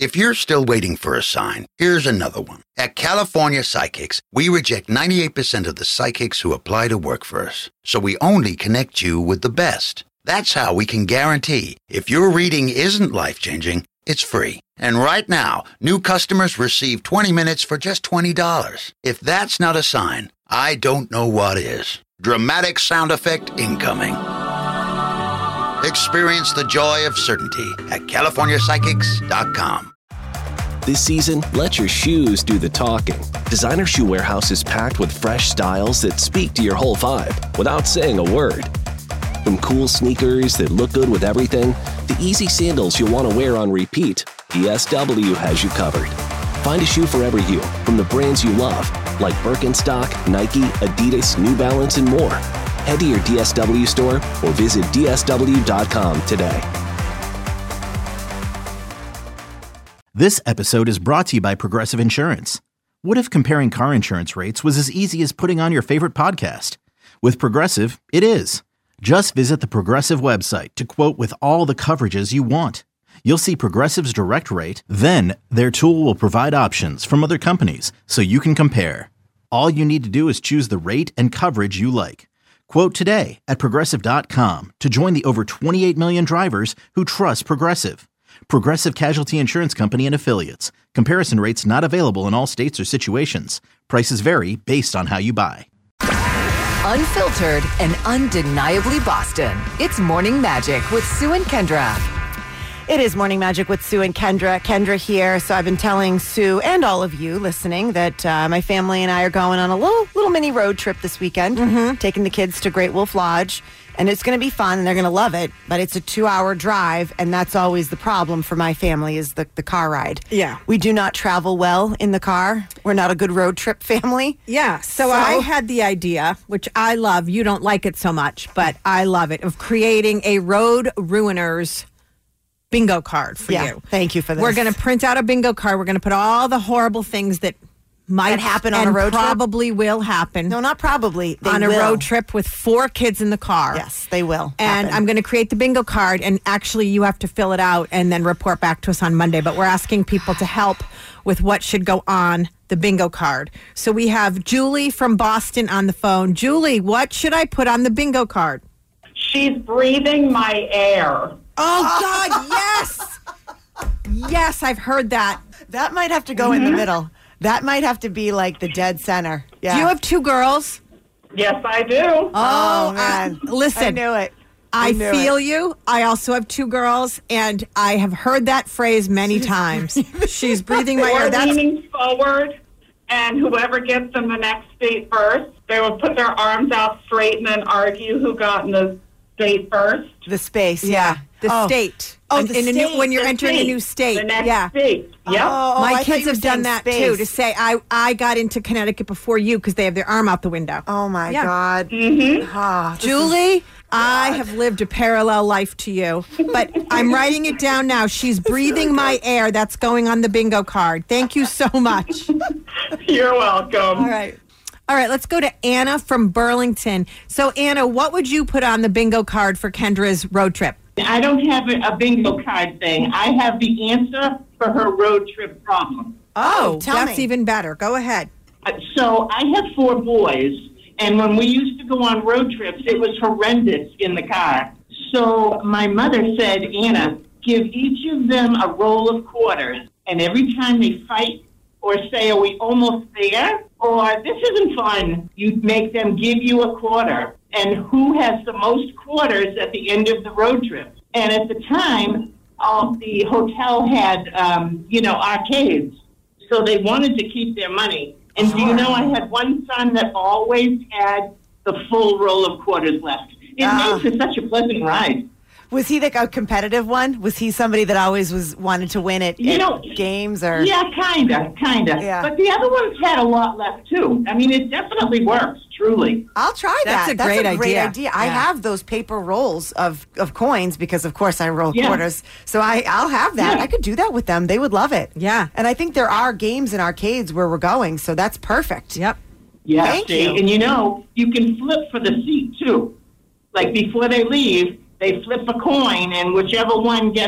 If you're still waiting for a sign, here's another one. At California Psychics, we reject 98% of the psychics who apply to work for us. So we only connect you with the best. That's how we can guarantee if your reading isn't life-changing, it's free. And right now, new customers receive 20 minutes for just $20. If that's not a sign, I don't know what is. Dramatic sound effect incoming. Experience the joy of certainty at CaliforniaPsychics.com. This season, let your shoes do the talking. Designer Shoe Warehouse is packed with fresh styles that speak to your whole vibe without saying a word. From cool sneakers that look good with everything, to easy sandals you'll want to wear on repeat, DSW has you covered. Find a shoe for every you from the brands you love, like Birkenstock, Nike, Adidas, New Balance, and more. Head to your DSW store or visit DSW.com today. This episode is brought to you by Progressive Insurance. What if comparing car insurance rates was as easy as putting on your favorite podcast? With Progressive, it is. Just visit the Progressive website to quote with all the coverages you want. You'll see Progressive's direct rate, then their tool will provide options from other companies so you can compare. All you need to do is choose the rate and coverage you like. Quote today at Progressive.com to join the over 28 million drivers who trust Progressive. Progressive Casualty Insurance Company and Affiliates. Comparison rates not available in all states or situations. Prices vary based on how you buy. Unfiltered and undeniably Boston. It's Morning Magic with Sue and Kendra. It is Morning Magic with Sue and Kendra. Kendra here. So I've been telling Sue and all of you listening that my family and I are going on a little mini road trip this weekend, taking the kids to Great Wolf Lodge. And it's going to be fun, and they're going to love it. But it's a 2-hour drive, and that's always the problem for my family is the car ride. Yeah. We do not travel well in the car. We're not a good road trip family. Yeah. So I had the idea, which I love. You don't like it so much, but I love it, of creating a Road Ruiners bingo card for you. Thank you for this. We're going to print out a bingo card. We're going to put all the horrible things that might happen on a road trip. Probably will happen. No, not probably. They on a will. road trip with 4 kids in the car. Yes, they will. And happen. I'm going to create the bingo card, and actually you have to fill it out and then report back to us on Monday. But we're asking people to help with what should go on the bingo card. So we have Julie from Boston on the phone. Julie, what should I put on the bingo card? She's breathing my air. Oh, God, yes! Yes, I've heard that. That might have to go in the middle. That might have to be like the dead center. Yeah. Do you have 2 girls? Yes, I do. Oh, man. Listen. I knew it. I feel you. I also have 2 girls, and I have heard that phrase many times. She's breathing my air. That's leaning forward, and whoever gets them the next state first, they will put their arms out straight and then argue who got in the state first. The space, yeah. The state. Oh, in the a new, state. when you're The entering state. a new state. The next state. Yep. My kids have done that space. too, to say I got into Connecticut before you because they have their arm out the window. Oh, my Yeah. God. Julie, I have lived a parallel life to you, but I'm writing it down now. She's breathing my air. That's going on the bingo card. Thank you so much. You're welcome. All right, let's go to Anna from Burlington. So, Anna, what would you put on the bingo card for Kendra's road trip? I don't have a bingo card thing. I have the answer for her road trip problem. Oh, tell that's me. even better. Go ahead. So I have 4 boys, and when we used to go on road trips, it was horrendous in the car. So my mother said, Anna, give each of them a roll of quarters, and every time they fight or say, are we almost there? Or this isn't fun, you make them give you a quarter. And who has the most quarters at the end of the road trip? And at the time, the hotel had, arcades. So they wanted to keep their money. And do you know, I had one son that always had the full roll of quarters left. It made for such a pleasant ride. Was he like a competitive one? Was he somebody that always wanted to win at games? Or Yeah, kind of. Yeah. But the other ones had a lot left, too. I mean, it definitely works, truly. I'll try That's that. a great idea. I Yeah. have those paper rolls of coins because, of course, I roll Yeah. quarters. So I'll have that. Yeah. I could do that with them. They would love it. Yeah. And I think there are games in arcades where we're going, so that's perfect. Yep. Yeah, Thank see, you. and you can flip for the seat, too. Like, before they leave, they flip a coin, and whichever one gets,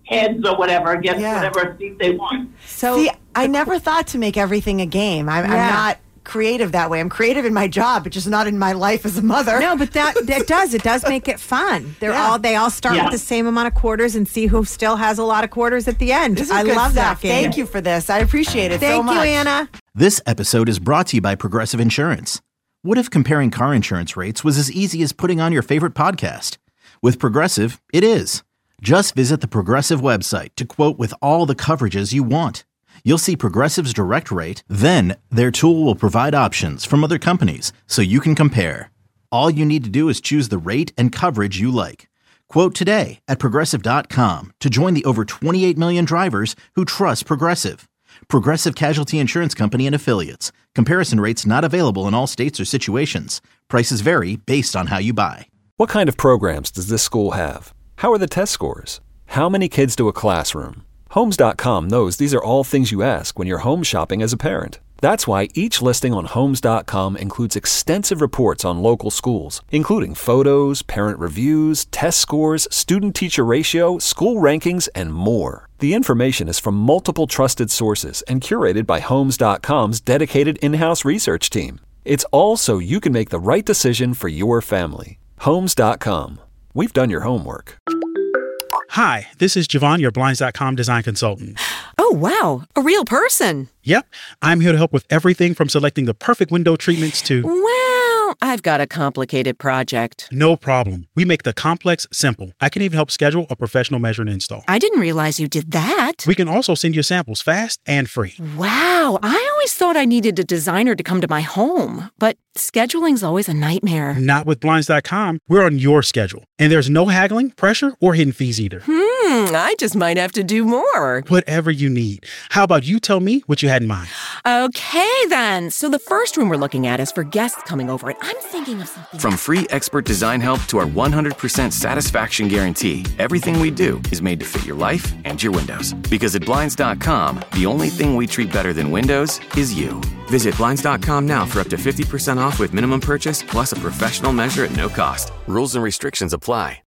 heads or whatever against whatever seat they want. So see, I never thought to make everything a game. I'm not creative that way. I'm creative in my job, but just not in my life as a mother. No, but it does make it fun. They all start with the same amount of quarters and see who still has a lot of quarters at the end. I love that game. Thank you for this. I appreciate it so much. Thank you, Anna. This episode is brought to you by Progressive Insurance. What if comparing car insurance rates was as easy as putting on your favorite podcast? With Progressive, it is. Just visit the Progressive website to quote with all the coverages you want. You'll see Progressive's direct rate, then their tool will provide options from other companies so you can compare. All you need to do is choose the rate and coverage you like. Quote today at Progressive.com to join the over 28 million drivers who trust Progressive. Progressive Casualty Insurance Company and Affiliates. Comparison rates not available in all states or situations. Prices vary based on how you buy. What kind of programs does this school have? How are the test scores? How many kids do a classroom? Homes.com knows these are all things you ask when you're home shopping as a parent. That's why each listing on Homes.com includes extensive reports on local schools, including photos, parent reviews, test scores, student-teacher ratio, school rankings, and more. The information is from multiple trusted sources and curated by Homes.com's dedicated in-house research team. It's all so you can make the right decision for your family. Homes.com. We've done your homework. Hi, this is Javon, your Blinds.com design consultant. Oh, wow. A real person. Yep. I'm here to help with everything from selecting the perfect window treatments to... Well, I've got a complicated project. No problem. We make the complex simple. I can even help schedule a professional measure and install. I didn't realize you did that. We can also send you samples fast and free. Wow. I always thought I needed a designer to come to my home, but scheduling's always a nightmare. Not with Blinds.com. We're on your schedule. And there's no haggling, pressure, or hidden fees either. I just might have to do more. Whatever you need. How about you tell me what you had in mind? Okay, then. So the first room we're looking at is for guests coming over, and I'm thinking of something. From free expert design help to our 100% satisfaction guarantee, everything we do is made to fit your life and your windows. Because at Blinds.com, the only thing we treat better than windows is you. Visit Blinds.com now for up to 50% off with minimum purchase, plus a professional measure at no cost. Rules and restrictions apply.